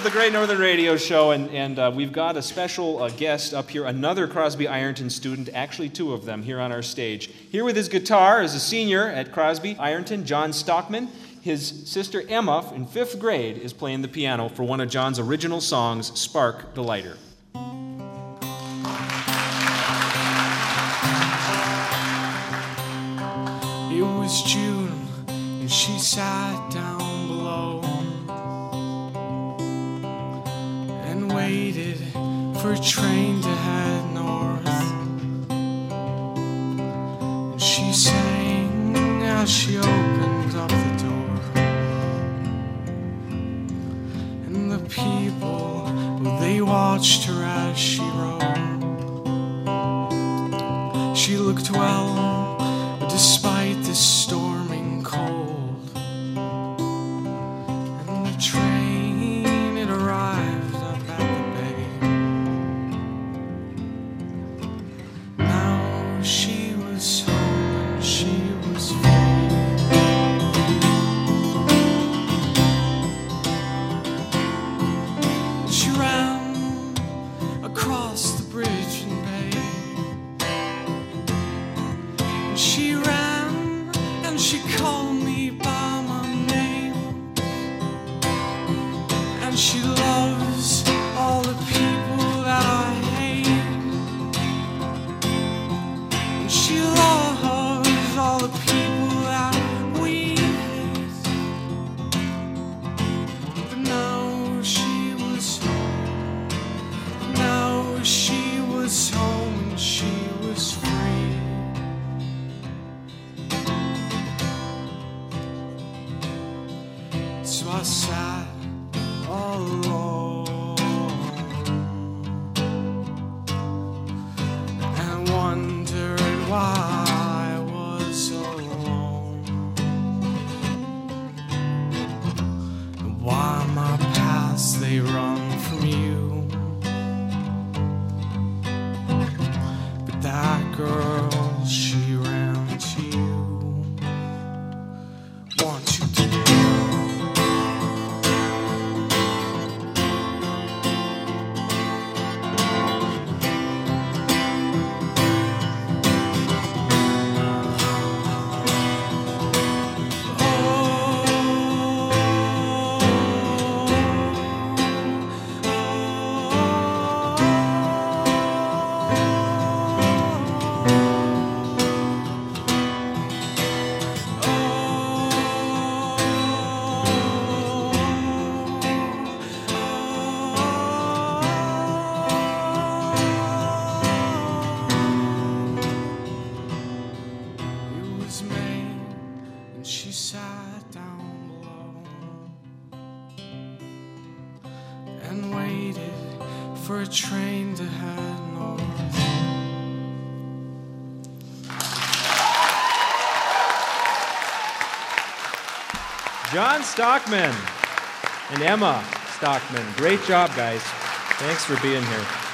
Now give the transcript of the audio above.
the Great Northern Radio Show, and we've got a special guest up here, another Crosby Ironton student, actually two of them here on our stage. Here with his guitar is a senior at Crosby Ironton, John Stockman. His sister Emma, in 5th grade, is playing the piano for one of John's original songs, Spark the Lighter. It was June, and she sat down below and waited for a train to head north. And she sang as she opened up the door. And the people, well, they watched her as she rode. She looked well, despite the storming cold. And the train, it arrived up at the bay. Now she was home and she was free. She ran across the bridge and bay. She ran and she called me by my name. And she loves all the people that I hate. And she loves all the people that we hate. But now she was home. Now she was home and she was free. So I sat all alone and wondered why I was alone, and why my paths they run from you. But that girl, she ran to you. 1, 2, 3. She sat down below and waited for a train to head north. John Stockman and Emma Stockman. Great job, guys. Thanks for being here.